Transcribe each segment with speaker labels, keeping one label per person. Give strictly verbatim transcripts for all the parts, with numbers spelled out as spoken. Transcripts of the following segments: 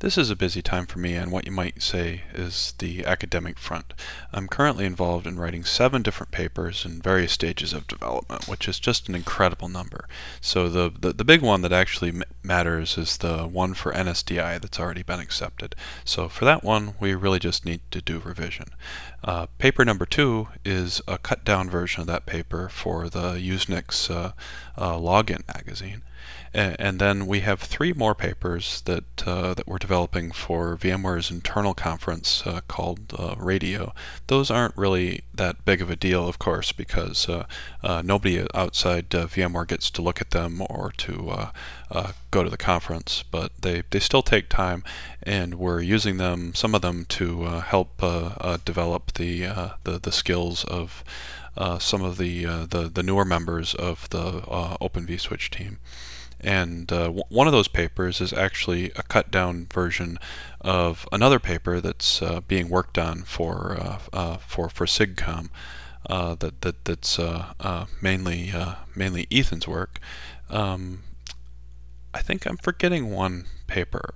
Speaker 1: This is a busy time for me on what you might say is the academic front. I'm currently involved in writing seven different papers in various stages of development, which is just an incredible number. So the, the, the big one that actually m- matters is the one for N S D I that's already been accepted. So for that one, we really just need to do revision. Uh, paper number two is a cut down version of that paper for the Usenix uh, uh, login magazine. And then we have three more papers that uh, that we're developing for VMware's internal conference uh, called uh, Radio. Those aren't really that big of a deal, of course, because uh, uh, nobody outside uh, VMware gets to look at them or to uh, uh, go to the conference. But they, they still take time, and we're using them, some of them, to uh, help uh, uh, develop the, uh, the the skills of uh, some of the, uh, the the newer members of the uh, Open vSwitch team. And uh, w- one of those papers is actually a cut down version of another paper that's uh, being worked on for uh, uh, for for SIGCOMM. Uh, that that that's uh, uh, mainly uh, mainly Ethan's work. Um, I think I'm forgetting one paper.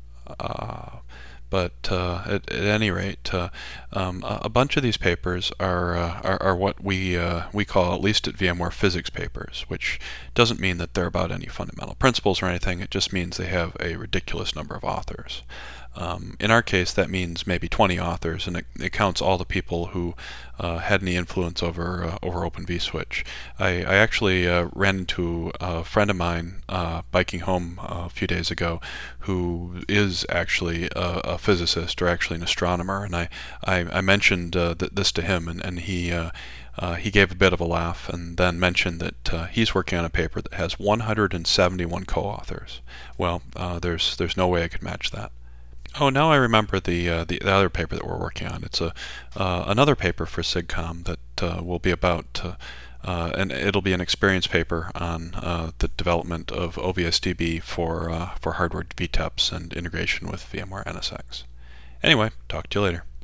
Speaker 1: Uh, but uh, at, at any rate, uh, um, a, a bunch of these papers are uh, are, are what we uh, we call, at least at VMware, physics papers, which doesn't mean that they're about any fundamental principles or anything. It just means they have a ridiculous number of authors. Um, in our case, that means maybe twenty authors, and it, it counts all the people who uh, had any influence over uh, over Open vSwitch. I, I actually uh, ran into a friend of mine uh, biking home uh, a few days ago, who is actually a, a physicist, or actually an astronomer, and I I, I mentioned uh, th- this to him, and and he. Uh, Uh, he gave a bit of a laugh and then mentioned that uh, he's working on a paper that has one hundred seventy-one co-authors. Well, uh, there's there's no way I could match that. Oh, now I remember the, uh, the the other paper that we're working on. It's a uh, another paper for SIGCOMM that uh, will be about, uh, uh, and it'll be an experience paper on uh, the development of O V S D B for uh, for hardware V TEPs and integration with VMware N S X. Anyway, talk to you later.